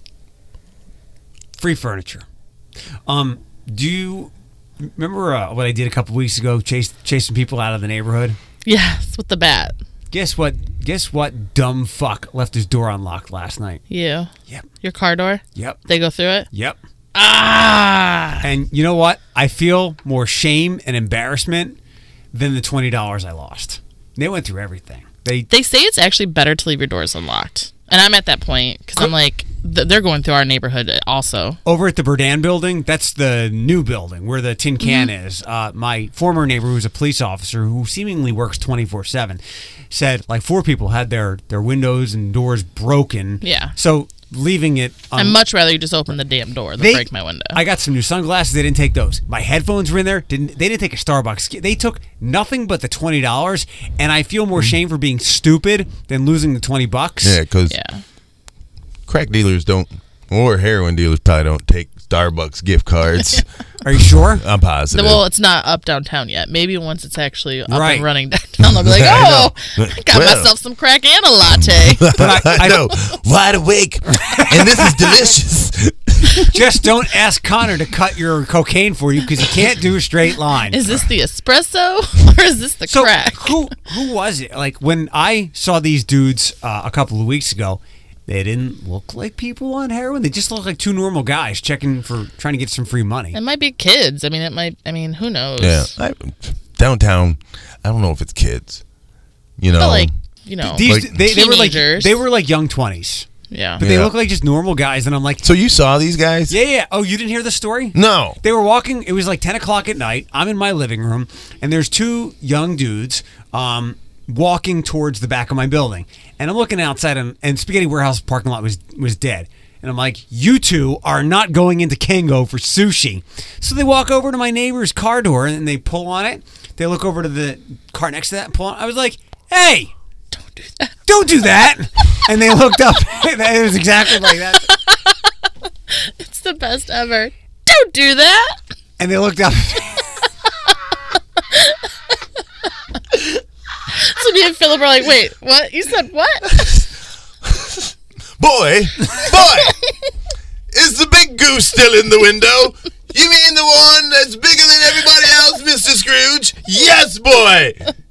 Free furniture. Do you remember what I did a couple weeks ago? Chasing people out of the neighborhood. Yes, with the bat. Guess what? Dumb fuck left his door unlocked last night. You. Yep. Your car door. Yep. They go through it. Yep. Ah. And you know what? I feel more shame and embarrassment than the $20 I lost. They went through everything. They say it's actually better to leave your doors unlocked, and I'm at that point because I'm like, they're going through our neighborhood also. Over at the Burdan building, that's the new building where the tin can is. My former neighbor, who's a police officer who seemingly works 24/7, said like 4 people had their windows and doors broken. Yeah. So leaving it. I'd much rather you just open the damn door than break my window. I got some new sunglasses. They didn't take those. My headphones were in there. They didn't take a Starbucks. They took nothing but the $20, and I feel more shame for being stupid than losing the $20. Yeah, because yeah. crack dealers don't, or heroin dealers probably don't take Starbucks gift cards. Are you sure? I'm positive. Well, it's not up downtown yet. Maybe once it's actually up Right. and running downtown, they'll be like, I "Oh, I got Well. myself some crack and a latte." But I know. Wide awake. And this is delicious. Just don't ask Connor to cut your cocaine for you because he can't do a straight line. Is this the espresso or is this the So crack? who was it? Like when I saw these dudes a couple of weeks ago, they didn't look like people on heroin. They just looked like two normal guys trying to get some free money. It might be kids. I mean, who knows? Yeah. Downtown, I don't know if it's kids. You know. But like, you know, These Like they were like young 20s, yeah. but they Yeah. look like just normal guys. And I'm like, So you saw these guys? yeah. Oh, you didn't hear the story? No. They were walking. It was like 10 o'clock at night. I'm in my living room, and there's two young dudes walking towards the back of my building. And I'm looking outside, and Spaghetti Warehouse parking lot was dead. And I'm like, you two are not going into Kango for sushi. So they walk over to my neighbor's car door, and they pull on it. They look over to the car next to that and pull on it. I was like, hey, Don't do that. don't do that. And they looked up. It was exactly like that. It's the best ever. Don't do that. And they looked up. So me and Philip are like, wait, what? You said what? Boy, is the big goose still in the window? You mean the one that's bigger than everybody else, Mr. Scrooge? Yes, boy.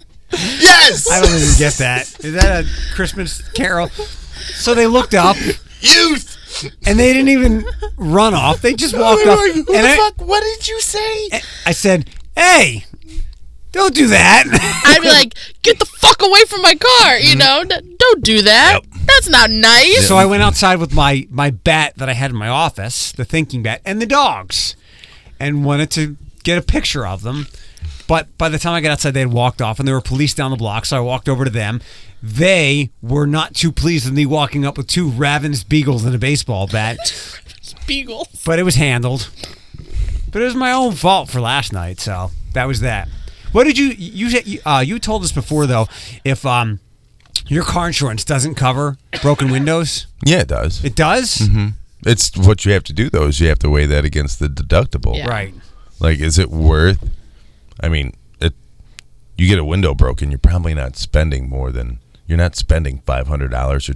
Yes. I don't even get that. Is that a Christmas carol? So they looked up, Youth. and they didn't even run off. They just walked up. Who And the fuck? What did you say? I said, hey, don't do that. I'd be like, get the fuck away from my car, you know? Don't do that. Yep. That's not nice. So I went outside with my bat that I had in my office, the thinking bat, and the dogs, and wanted to get a picture of them. But by the time I got outside, they had walked off, and there were police down the block, so I walked over to them. They were not too pleased with me walking up with two ravenous beagles and a baseball bat, Beagles. but it was handled. But it was my own fault for last night, so that was that. What did you told us before, though, if your car insurance doesn't cover broken windows? Yeah, it does. It does? Mm-hmm. It's what you have to do, though, is you have to weigh that against the deductible. Yeah. Right. Like, is it worth? I mean, you get a window broken, you're probably not spending more than you're not spending $500 or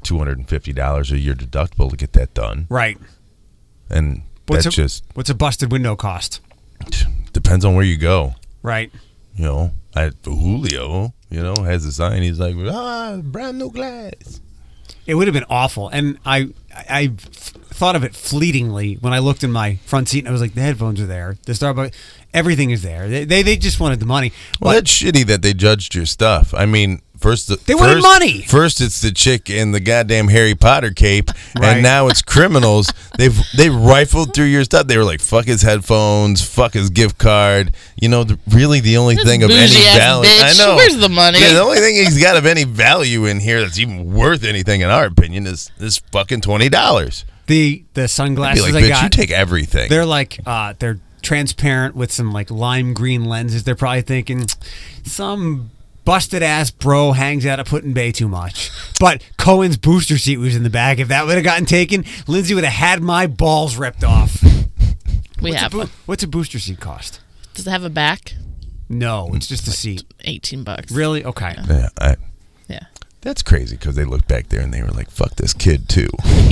$250 a year deductible to get that done. Right. And What's that's a busted window cost? depends on where you go. Right. You know, Julio, has a sign. He's like, brand new glass. It would have been awful. And I thought of it fleetingly when I looked in my front seat and I was like, the headphones are there. The Starbucks, everything is there. They just wanted the money. Well, But that's shitty that they judged your stuff. I mean, They wanted money. First, it's the chick in the goddamn Harry Potter cape, Right. and now it's criminals. They rifled through your stuff. They were like, "Fuck his headphones, fuck his gift card." Really, the only thing of any bougie-ass value. bitch. I know. Where's the money? Yeah, the only thing he's got of any value in here that's even worth anything, in our opinion, is this fucking $20. the Be sunglasses like, I bitch, got, you take everything. they're like, they're transparent with some like lime green lenses. They're probably thinking some busted ass bro hangs out at Put-in Bay too much. But Cohen's booster seat was in the back. If that would have gotten taken, Lindsay would have had my balls ripped off. We have one. What's a booster seat cost? Does it have a back? No, it's just a seat. $18. Really? Okay. Yeah, Yeah. that's crazy because they looked back there and they were like, "Fuck this kid too."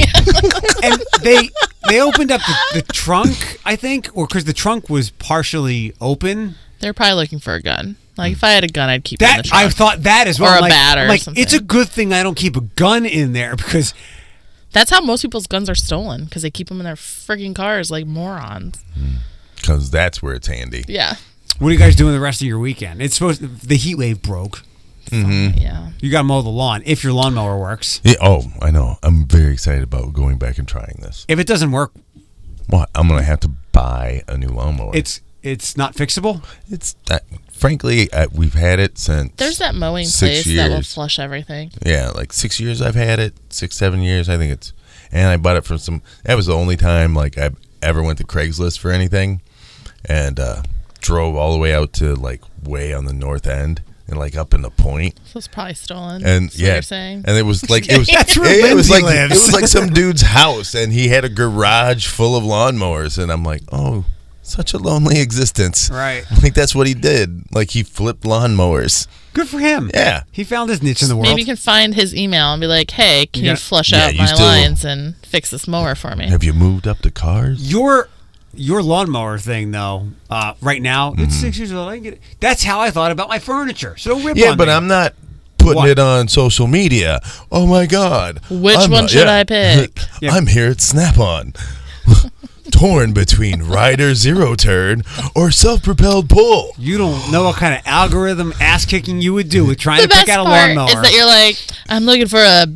And they opened up the trunk, I think, or because the trunk was partially open. They're probably looking for a gun. Like, if I had a gun, I'd keep it in the That trunk. I thought that as well. Or I'm a bat or I'm like, something. it's a good thing I don't keep a gun in there because That's how most people's guns are stolen, because they keep them in their freaking cars like morons. Because that's where it's handy. Yeah. what are you guys doing the rest of your weekend? It's the heat wave broke. Yeah. You got to mow the lawn if your lawnmower works. Yeah, I know. I'm very excited about going back and trying this. If it doesn't work, Well, I'm gonna have to buy a new lawnmower. it's not fixable. It's frankly, we've had it since. There's that mowing 6 place that will years. flush everything. Yeah, like 6 years I've had it. 6-7 years, I think it's. And I bought it from some. That was the only time like I ever went to Craigslist for anything, and drove all the way out to like way on the north end and like up in the point. So it's probably stolen. And That's what you're saying. and it was like it was That's where it was Lindsay like lives. it was like some dude's house, and he had a garage full of lawnmowers, and I'm like, oh, such a lonely existence. Right. I think that's what he did. Like he flipped lawnmowers. Good for him. Yeah. He found his niche in the world. Maybe you can find his email and be like, hey, can Yeah. you flush Yeah, out you my still- lines and fix this mower for me? Have you moved up to cars? Your lawnmower thing, though, right now, it's 6 years old. I can get it. That's how I thought about my furniture. So don't rip Yeah, on but me. I'm not putting What? it on social media. Oh my God. Which I'm one not- should I pick? Yeah. I'm here at Snap-on. Torn between Rider Zero Turn or self-propelled pull. You don't know what kind of algorithm ass kicking you would do with trying The to pick best out a part lawnmower. is that you're like, I'm looking for a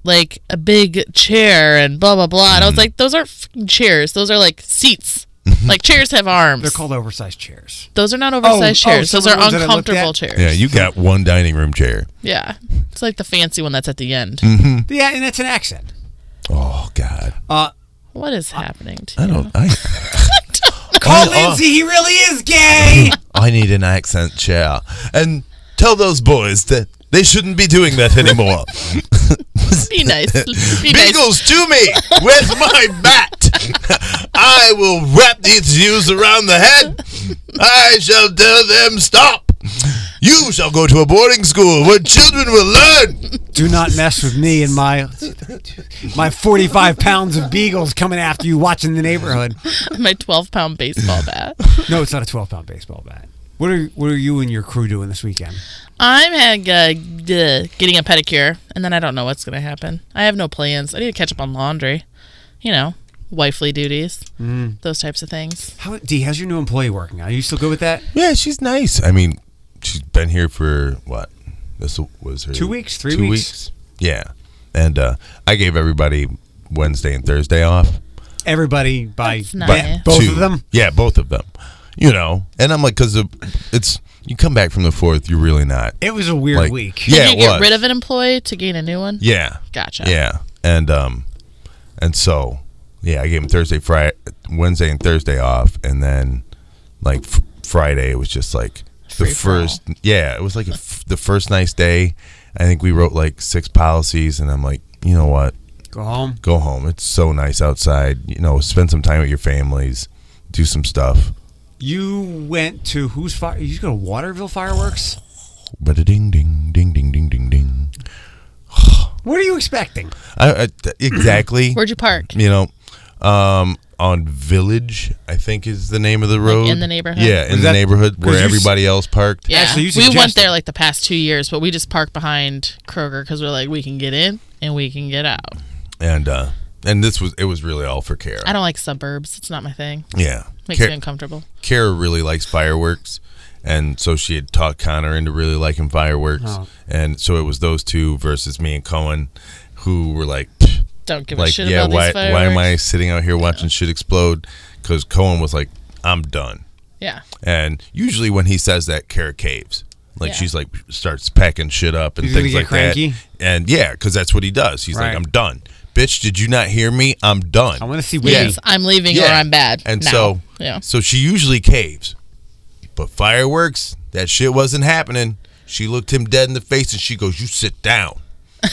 big chair and blah blah blah. And I was like, those aren't fucking chairs. Those are like seats. Like chairs have arms. They're called oversized chairs. Those are not oversized chairs. some Those of are the ones that I looked uncomfortable at? chairs. Yeah, you got one dining room chair. Yeah. It's like the fancy one that's at the end. Yeah, and that's an accent. Oh God. What is happening to I you? don't. Call Oh, Lindsay, he really is gay. I need an accent chair. And tell those boys that they shouldn't be doing that anymore. Be nice. Be nice. Beagles to me with my bat. I will wrap these Jews around the head. I shall tell them stop. You shall go to a boarding school where children will learn. Do not mess with me and my 45 pounds of beagles coming after you watching the neighborhood. My 12-pound baseball bat. No, it's not a 12-pound baseball bat. What are you and your crew doing this weekend? I'm getting a pedicure, and then I don't know what's going to happen. I have no plans. I need to catch up on laundry. You know, wifely duties, those types of things. How's your new employee working? Are you still good with that? Yeah, she's nice. I mean, she's been here for what? This was her 2 weeks, 3 2 weeks. Yeah, and I gave everybody Wednesday and Thursday off. Everybody by That's nice. both Two. of them? Yeah, both of them. You know, and I'm like, because it's you come back from the 4th, you're really not. It was a weird Like, week. yeah, Did it you get was. rid of an employee to gain a new one? Yeah, Gotcha. yeah, and so yeah, I gave him Wednesday and Thursday off, and then like Friday it was just like the Free for all. first. Yeah, it was like the first nice day. I think we wrote like 6 policies, and I'm like, you know what? Go home. Go home. It's so nice outside. You know, spend some time with your families, do some stuff. You went to whose fire? You go to Waterville Fireworks? But a ding ding ding ding ding ding ding. What are you expecting? Exactly. Where'd you park? You know, on Village, I think is the name of the road. in the neighborhood? Yeah, in Was the that- neighborhood 'cause where you everybody else parked. Yeah, Actually, you we went suggested- there like the past 2 years, but we just parked behind Kroger because we're like, we can get in and we can get out. And it was really all for Kara. I don't like suburbs. It's not my thing. Yeah. Makes me uncomfortable. Kara really likes fireworks. And so she had talked Connor into really liking fireworks. Oh. And so it was those two versus me and Cohen, who were like, "Pfft," Don't give a like, shit yeah, about these fireworks. why am I sitting out here watching shit explode? Because Cohen was like, I'm done. Yeah. And usually when he says that, Kara caves. Like Yeah. she's like starts packing shit up and He's gonna things get like cranky? that. And yeah, because that's what he does. He's Right. like, I'm done. Bitch, did you not hear me? I'm done. I want to see Yeah. Whitney. Yes, I'm leaving or Yeah. I'm bad. And now. so yeah. so she usually caves. But fireworks, that shit wasn't happening. She looked him dead in the face and she goes, you sit down.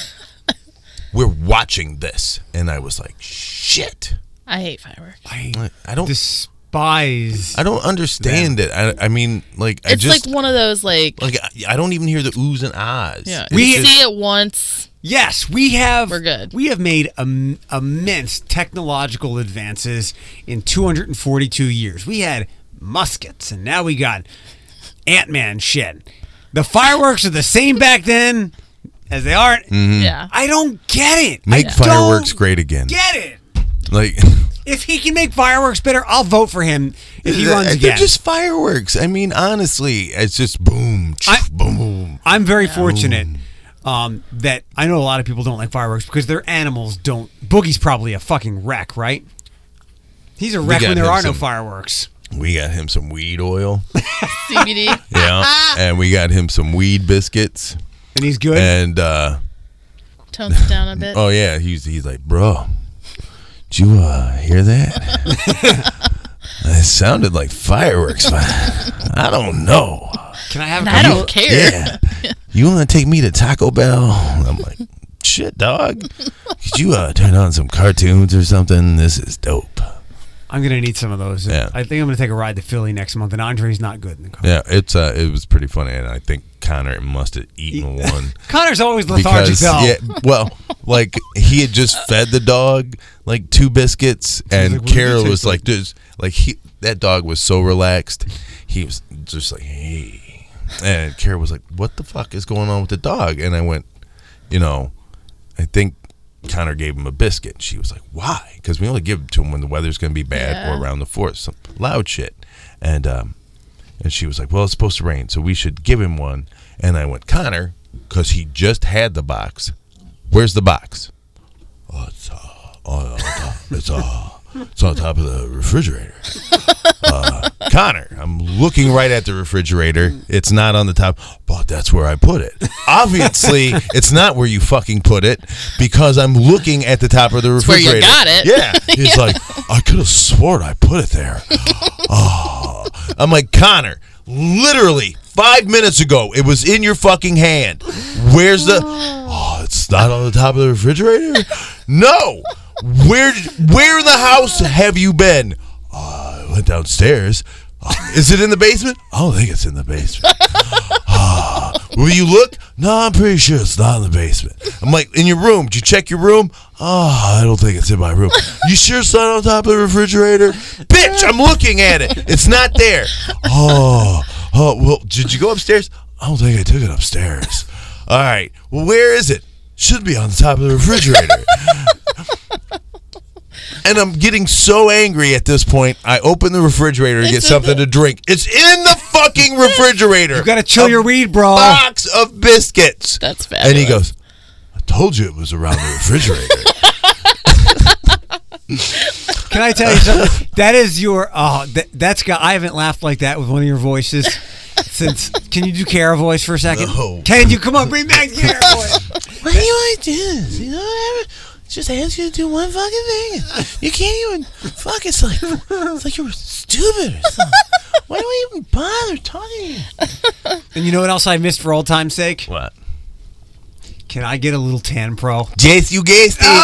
We're watching this. And I was like, shit. I hate fireworks. I don't Despise. I don't understand it. I mean, like I It's just like one of those like I don't even hear the oohs and ahs. yeah. It's We just- see it once. Yes, we have. We're good. We have made immense technological advances in 242 years. We had muskets, and now we got Ant-Man shit. The fireworks are the same back then as they are. Yeah. I don't get it. Make I fireworks don't great again. Get it? Like If he can make fireworks better, I'll vote for him if he runs they're again. just fireworks. I mean, honestly, it's just boom, boom. I'm very fortunate that I know a lot of people don't like fireworks because their animals don't. Boogie's probably a fucking wreck, right? He's a wreck got when there him are no some- fireworks. We got him some weed oil. CBD. Yeah. And we got him some weed biscuits. And he's good. And Tones it down a bit. oh yeah, he's like, bro, did you hear that? It sounded like fireworks, but I don't know. Can I have And a I couple? don't care. Yeah. You want to take me to Taco Bell? I'm like, shit, dog. Could you turn on some cartoons or something? This is dope. I'm gonna need some of those. Yeah. I think I'm gonna take a ride to Philly next month, and Andre's not good in the car. Yeah, it was pretty funny, and I think Connor must have eaten one. Connor's always lethargic, Because though. yeah, well, like he had just fed the dog like 2 biscuits, and like, what do you Kara taste was like, "Dude, like that dog was so relaxed, he was just like, hey," and Kara was like, "What the fuck is going on with the dog?" And I went, I think Connor gave him a biscuit. She was like, "Why?" Because we only give it to him when the weather's going to be bad or around the 4th, some loud shit, and she was like, "Well, it's supposed to rain, so we should give him one." And I went, "Connor, because he just had the box. Where's the box?" "Oh, it's on top of the refrigerator." Connor, I'm looking right at the refrigerator. It's not on the top, but that's where I put it. Obviously, it's not where you fucking put it because I'm looking at the top of the It's where refrigerator. you got it. Yeah. He's like, "I could have sworn I put it there." Oh. I'm like, "Connor, literally 5 minutes ago, it was in your fucking hand. Where's the... Oh, it's not on the top of the refrigerator? No. Where in the house have you been?" "I went downstairs." "Is it in the basement?" "I don't think it's in the basement." "Will you look?" "No, I'm pretty sure it's not in the basement." I'm like, "In your room? Did you check your room?" "Oh, I don't think it's in my room." "You sure it's not on top of the refrigerator?" "Bitch, I'm looking at it. It's not there." Oh, well, did you go upstairs?" "I don't think I took it upstairs." "All right, well, where is it?" "Should be on the top of the refrigerator." And I'm getting so angry at this point, I open the refrigerator to get something to drink. It's in the fucking refrigerator. You gotta chill your weed, bro. Box of biscuits. That's fabulous. And he goes, "I told you it was around the refrigerator." Can I tell you something? That is your. That's got. I haven't laughed like that with one of your voices since. Can you do Kara voice for a second? No. Can you come on? Bring back Kara voice. Why do you want to do this? You know, just ask you to do one fucking thing. You can't even. Fuck, it's like you're stupid or something. Why do I even bother talking to you? And you know what else I missed for old time's sake? What? Can I get a little Tan Pro? Jace, you guessed it.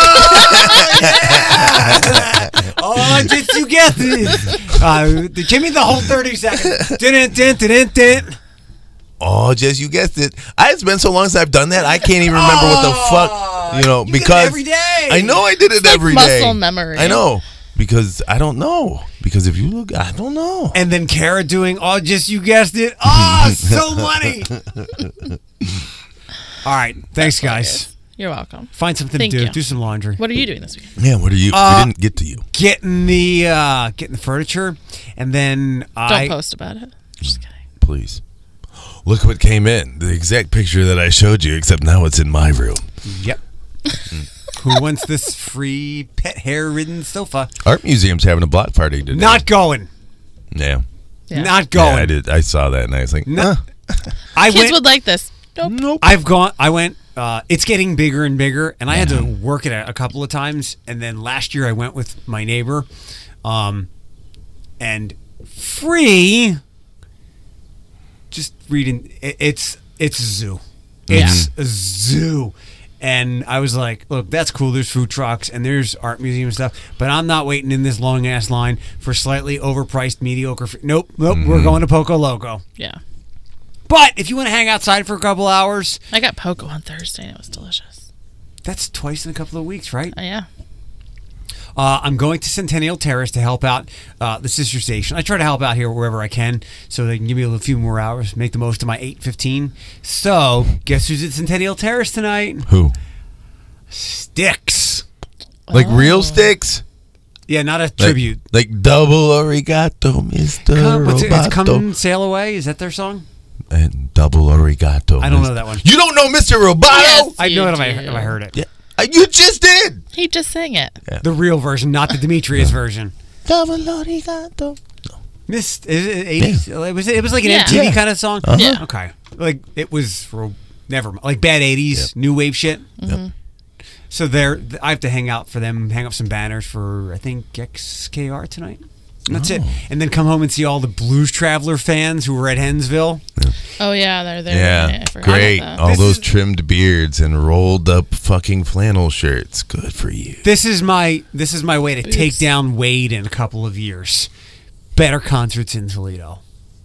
Oh, just you guessed it. Give me the whole 30 seconds. Din. Oh, Jace, you guessed it. It's been so long since I've done that, I can't even remember what the fuck. You Because did it every day. I know I did it like every day. muscle memory. I know. Because I don't know. Because if you look, I don't know. And then Kara doing, oh, just you guessed it. Oh, so funny. All right. Thanks, guys. You're welcome. Find something Thank to do. you. Do some laundry. What are you doing this week? Man, what are you? We didn't get to you. Getting the furniture, and then Don't post about it. Just kidding. Please. Look what came in. The exact picture that I showed you, except now it's in my room. Yep. Who wants this free pet hair-ridden sofa? Art Museum's having a block party today. Not going. Yeah. Yeah. Not going. Yeah, I did. I saw that and I was like, No. Kids would like this. Nope. I went. It's getting bigger and bigger, and I had to work it a couple of times. And then last year I went with my neighbor, and free. Just reading. It's a zoo. It's a zoo. And I was like, look, that's cool. There's food trucks and there's art museum stuff, but I'm not waiting in this long ass line for slightly overpriced mediocre. Nope. We're going to Poco Loco. Yeah. But if you want to hang outside for a couple hours, I got Poco on Thursday and it was delicious. that's twice in a couple of weeks, right? Oh, yeah. I'm going to Centennial Terrace to help out the sister station. I try to help out here wherever I can so they can give me a few more hours, make the most of my 8:15. So, guess who's at Centennial Terrace tonight? who? Styx. Like real sticks? Yeah, not a tribute. Like double arigato, Mr. It's Roboto. Come Sail Away. Is that their song? And double arigato. I don't know that one. You don't know Mr. Roboto? Yes. I know it You if I heard it. Yeah. You just did. He just sang it. The real version, not the Demetrius version. Double arigato. Is it 80s? It was like an Yeah. MTV Yeah. kind of song? Yeah. Okay. Like, it was, never mind. Like bad 80s, new wave shit. Mm-hmm. So I have to hang out for them, hang up some banners for, I think, XKR tonight. And that's it. And then come home and see all the Blues Traveler fans who were at Hensville. Oh yeah, they're there. Yeah, I forgot great. about that. All This those is- trimmed beards and rolled up fucking flannel shirts. Good for you. This is my way to take down Wade in a couple of years. Better concerts in Toledo.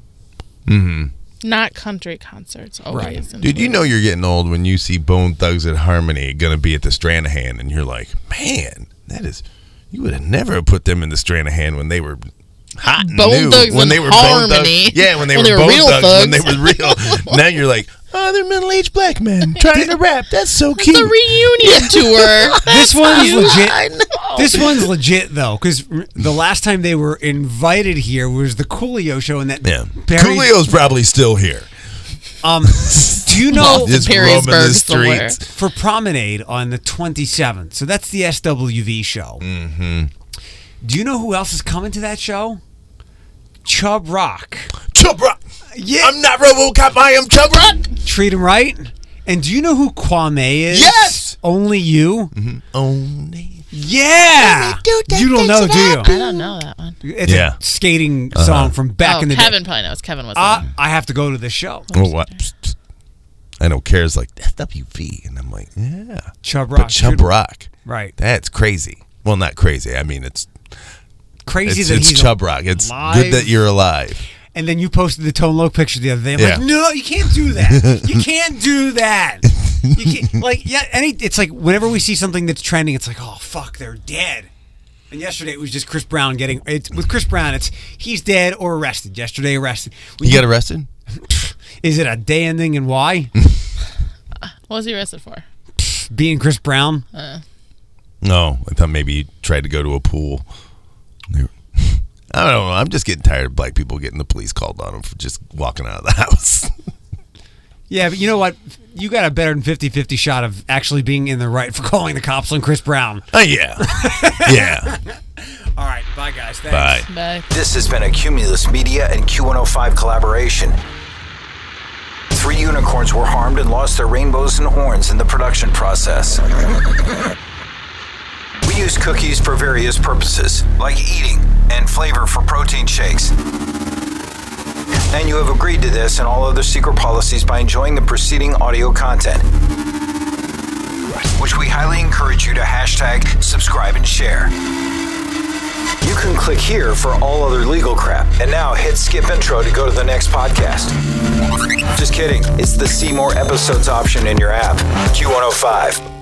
Not country concerts. Always. Right. in Dude, you Toledo. know you're getting old when you see Bone Thugs and Harmony going to be at the Stranahan, and you're like, man, that is. You would have never put them in the Stranahan when they were hot and Bone new. Thugs when and they were Harmony. Bone Thugs. Yeah, when they When were they were Bone real Thugs. When they thugs. were real. Now you're like, oh, they're middle-aged black men trying to rap. That's so cute. The reunion tour. This one's legit. I know. This one's legit though, because the last time they were invited here was the Coolio show, and that Yeah. Barry- Coolio's probably still here. Do you know Lost in Just roaming the Perrysburg somewhere. streets. for Promenade on the 27th? So that's the SWV show. Mm-hmm. Do you know who else is coming to that show? Chub Rock. Chub Rock. Yeah. I'm not RoboCop. I am Chub Rock. Treat him right. And do you know who Kwame is? Yes! Only you? Only. Yeah! You don't know, do you? I don't know that one. It's Yeah. a skating song from back in the Kevin day. probably knows. Kevin was on. I have to go to the show. Oh, what? Psst. I know Kara's like, SWV. And I'm like, yeah. Chub Rock. But Chub Rock. Right. That's crazy. Well, not crazy. I mean, it's Crazy that it's he's Chub Rock. It's alive. good that you're alive. And then you posted the Tone Loc picture the other day. I'm Yeah. like, no, you can't do that. You can't do that. You can't, like, yeah, it's like whenever we see something that's trending, it's like, oh, fuck, they're dead. And yesterday it was just Chris Brown with Chris Brown, it's he's dead or arrested. Yesterday arrested. When You got arrested? Is it a day ending and why? What was he arrested for? Being Chris Brown? No, I thought maybe you tried to go to a pool. I don't know. I'm just getting tired of black people getting the police called on them for just walking out of the house. Yeah, but you know what? You got a better than 50-50 shot of actually being in the right for calling the cops on Chris Brown. Oh, yeah. Yeah. All right, bye, guys. Thanks. Bye. Bye. This has been a Cumulus Media and Q105 collaboration. 3 unicorns were harmed and lost their rainbows and horns in the production process. We use cookies for various purposes, like eating and flavor for protein shakes. And you have agreed to this and all other secret policies by enjoying the preceding audio content, which we highly encourage you to hashtag, subscribe, and share. You can click here for all other legal crap, and now hit skip intro to go to the next podcast. Just kidding. It's the see more episodes option in your app. Q105.